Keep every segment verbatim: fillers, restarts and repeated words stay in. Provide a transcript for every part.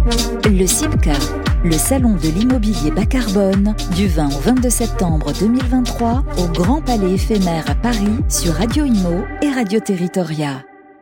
Le CIPCA, le salon de l'immobilier bas carbone, du vingt au vingt-deux septembre deux mille vingt-trois au Grand Palais éphémère à Paris sur Radio Imo et Radio Territoria.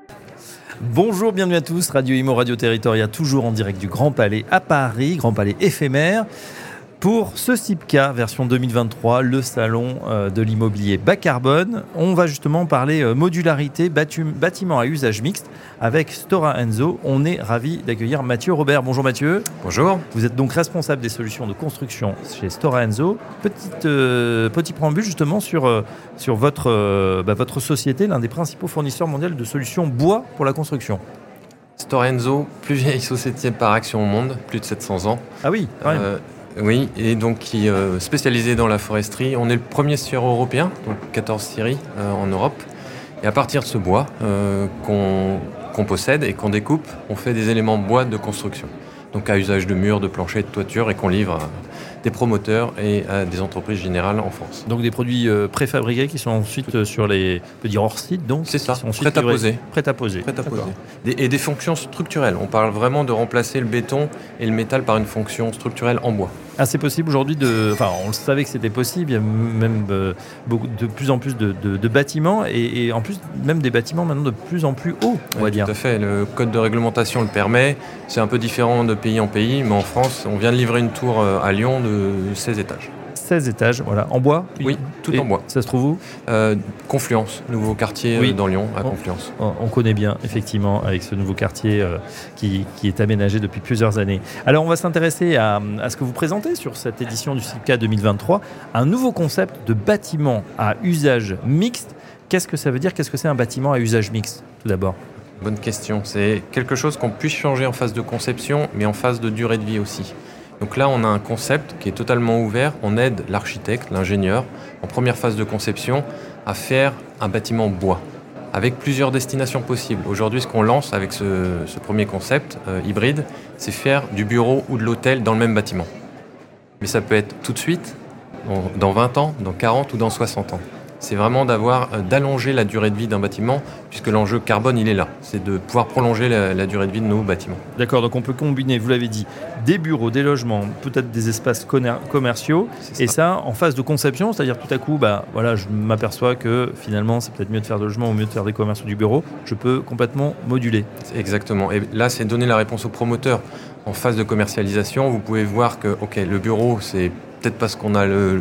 Bonjour, bienvenue à tous, Radio Imo, Radio Territoria, toujours en direct du Grand Palais à Paris, Grand Palais éphémère. Pour ce CIPCA version deux mille vingt-trois, le salon de l'immobilier bas carbone, on va justement parler modularité, bâtiment à usage mixte avec Stora Enso. On est ravis d'accueillir Mathieu Robert. Bonjour Mathieu. Bonjour. Vous êtes donc responsable des solutions de construction chez Stora Enso. Petite, euh, petit préambule justement sur, euh, sur votre, euh, bah, votre société, l'un des principaux fournisseurs mondiaux de solutions bois pour la construction. Stora Enso, plus vieille société par action au monde, plus de sept cents ans. Ah oui, quand même. Euh, Oui, et donc qui est euh, spécialisé dans la foresterie. On est le premier scieur européen, donc quatorze scieries euh, en Europe. Et à partir de ce bois euh, qu'on, qu'on possède et qu'on découpe, on fait des éléments bois de construction. Donc à usage de murs, de planchers, de toitures, et qu'on livre à des promoteurs et à des entreprises générales en France. Donc des produits euh, préfabriqués qui sont ensuite euh, sur les, on peut dire hors site, donc c'est ça, prêt à poser. Prêt à poser. Prêt à poser. Des, et des fonctions structurelles. On parle vraiment de remplacer le béton et le métal par une fonction structurelle en bois. Ah, c'est possible aujourd'hui de. Enfin, on le savait que c'était possible. Il y a même euh, beaucoup, de plus en plus de, de, de bâtiments et, et en plus même des bâtiments maintenant de plus en plus hauts, on va oui, dire. Tout à fait. Le code de réglementation le permet. C'est un peu différent de pays en pays, mais en France, on vient de livrer une tour à Lyon de seize étages. seize étages, voilà, en bois. Oui, tout et en bois. Ça se trouve où ? euh, Confluence, nouveau quartier oui. dans Lyon, à on, Confluence. On connaît bien, effectivement, avec ce nouveau quartier euh, qui, qui est aménagé depuis plusieurs années. Alors, on va s'intéresser à, à ce que vous présentez sur cette édition du CIPCA deux mille vingt-trois, un nouveau concept de bâtiment à usage mixte. Qu'est-ce que ça veut dire ? Qu'est-ce que c'est un bâtiment à usage mixte, tout d'abord ? Bonne question. C'est quelque chose qu'on puisse changer en phase de conception, mais en phase de durée de vie aussi. Donc là, on a un concept qui est totalement ouvert. On aide l'architecte, l'ingénieur, en première phase de conception, à faire un bâtiment bois, avec plusieurs destinations possibles. Aujourd'hui, ce qu'on lance avec ce, ce premier concept euh, hybride, c'est faire du bureau ou de l'hôtel dans le même bâtiment. Mais ça peut être tout de suite, dans, dans vingt ans, dans quarante ou dans soixante ans. C'est vraiment d'avoir, euh, d'allonger la durée de vie d'un bâtiment, puisque l'enjeu carbone, il est là. C'est de pouvoir prolonger la, la durée de vie de nos bâtiments. D'accord, donc on peut combiner, vous l'avez dit, des bureaux, des logements, peut-être des espaces conner- commerciaux, ça. Et ça en phase de conception, c'est-à-dire tout à coup, bah, voilà, je m'aperçois que finalement, c'est peut-être mieux de faire de logements ou mieux de faire des commerces ou du bureau. Je peux complètement moduler. Exactement. Et là, c'est donner la réponse au promoteur. En phase de commercialisation, vous pouvez voir que, ok, le bureau, c'est peut-être parce qu'on a le...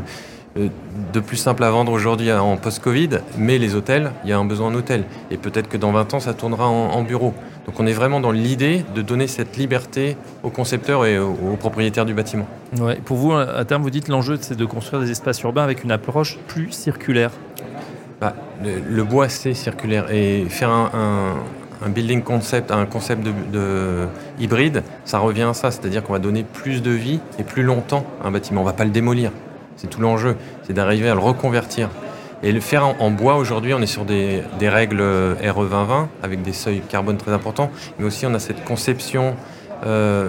de plus simple à vendre aujourd'hui en post-Covid, mais les hôtels, il y a un besoin en hôtel. Et peut-être que dans vingt ans, ça tournera en, en bureau. Donc on est vraiment dans l'idée de donner cette liberté aux concepteurs et aux, aux propriétaires du bâtiment. Ouais. Pour vous, à terme, vous dites l'enjeu, c'est de construire des espaces urbains avec une approche plus circulaire. Bah, le, le bois, c'est circulaire. Et faire un, un, un building concept, un concept de, de hybride, ça revient à ça. C'est-à-dire qu'on va donner plus de vie et plus longtemps à un bâtiment. On ne va pas le démolir. C'est tout l'enjeu, c'est d'arriver à le reconvertir. Et le faire en, en bois, aujourd'hui, on est sur des, des règles R E vingt vingt, avec des seuils carbone très importants, mais aussi on a cette conception euh,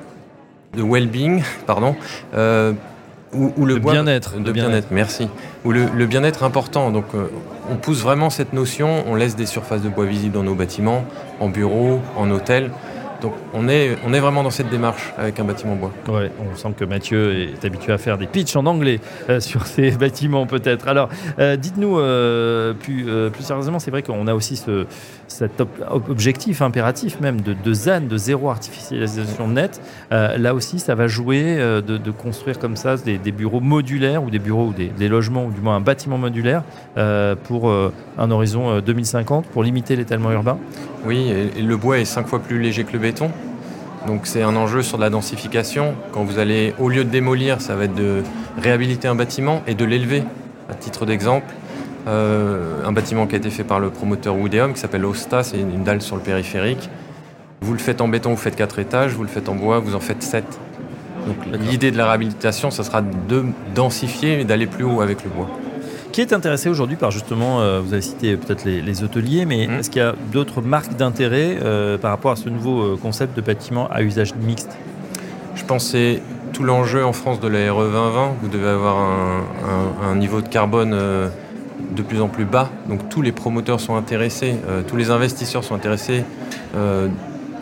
de well-being, pardon, euh, où, où le de bois... bien-être. De, de bien-être, bien-être, merci. Où le, le bien-être est important. Donc euh, on pousse vraiment cette notion, on laisse des surfaces de bois visibles dans nos bâtiments, en bureau, en hôtel. Donc on est, on est vraiment dans cette démarche avec un bâtiment bois. Ouais, on sent que Mathieu est habitué à faire des pitchs en anglais euh, sur ces bâtiments peut-être. Alors, euh, dites-nous euh, plus, euh, plus sérieusement, c'est vrai qu'on a aussi ce, cet ob- objectif impératif même de, de Z A N, de zéro artificialisation nette. Euh, là aussi, ça va jouer euh, de, de construire comme ça des, des bureaux modulaires ou des bureaux ou des, des logements ou du moins un bâtiment modulaire euh, pour euh, un horizon euh, deux mille cinquante pour limiter l'étalement urbain. Oui, et le bois est cinq fois plus léger que le béton. Donc c'est un enjeu sur de la densification. Quand vous allez, au lieu de démolir, ça va être de réhabiliter un bâtiment et de l'élever. À titre d'exemple, euh, un bâtiment qui a été fait par le promoteur Woodeum, qui s'appelle Osta, c'est une dalle sur le périphérique. Vous le faites en béton, vous faites quatre étages, vous le faites en bois, vous en faites sept. Donc D'accord. L'idée de la réhabilitation, ça sera de densifier et d'aller plus haut avec le bois. Qui est intéressé aujourd'hui par justement, euh, vous avez cité peut-être les, les hôteliers, mais mmh. est-ce qu'il y a d'autres marques d'intérêt euh, par rapport à ce nouveau euh, concept de bâtiment à usage mixte ? Je pense que c'est tout l'enjeu en France de la R E vingt vingt. Vous devez avoir un, un, un niveau de carbone euh, de plus en plus bas. Donc tous les promoteurs sont intéressés, euh, tous les investisseurs sont intéressés euh,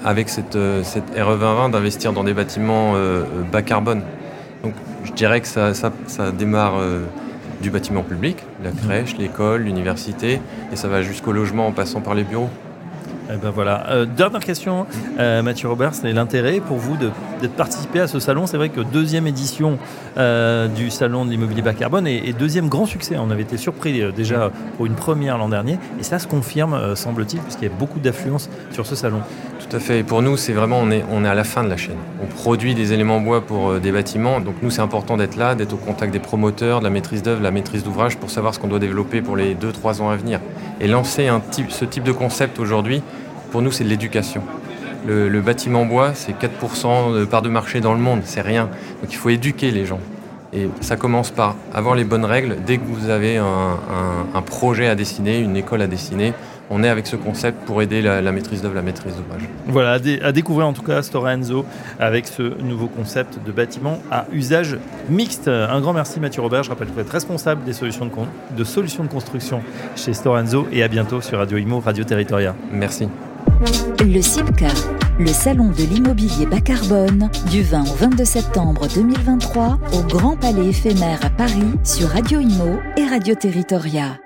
avec cette, cette R E vingt vingt d'investir dans des bâtiments euh, bas carbone. Donc je dirais que ça, ça, ça démarre euh, du bâtiment public, la crèche, l'école, l'université, et ça va jusqu'au logement en passant par les bureaux. Eh ben voilà. Euh, dernière question, euh, Mathieu Robert, c'est l'intérêt pour vous de, de participer à ce salon. C'est vrai que deuxième édition euh, du salon de l'immobilier bas carbone et, et deuxième grand succès. On avait été surpris euh, déjà pour une première l'an dernier et ça se confirme, euh, semble-t-il, puisqu'il y a beaucoup d'affluence sur ce salon. Tout à fait. Et pour nous, c'est vraiment, on est, on est à la fin de la chaîne. On produit des éléments bois pour euh, des bâtiments. Donc nous, c'est important d'être là, d'être au contact des promoteurs, de la maîtrise d'œuvre, la maîtrise d'ouvrage pour savoir ce qu'on doit développer pour les deux trois ans à venir. Et lancer un type, ce type de concept aujourd'hui, pour nous, c'est de l'éducation. Le, le bâtiment bois, c'est quatre pour cent de part de marché dans le monde, c'est rien. Donc il faut éduquer les gens. Et ça commence par avoir les bonnes règles. Dès que vous avez un, un, un projet à dessiner, une école à dessiner, on est avec ce concept pour aider la, la maîtrise d'œuvre, la maîtrise d'ouvrage. Voilà, à, dé- à découvrir en tout cas Stora Enso avec ce nouveau concept de bâtiment à usage mixte. Un grand merci Mathieu Robert, je rappelle que vous êtes responsable des solutions de, con- de solutions de construction chez Stora Enso et à bientôt sur Radio Imo, Radio Territoria. Merci. Le SIBCA, le salon de l'immobilier bas carbone, du vingt au vingt-deux septembre deux mille vingt-trois au Grand Palais éphémère à Paris sur Radio Imo et Radio Territoria.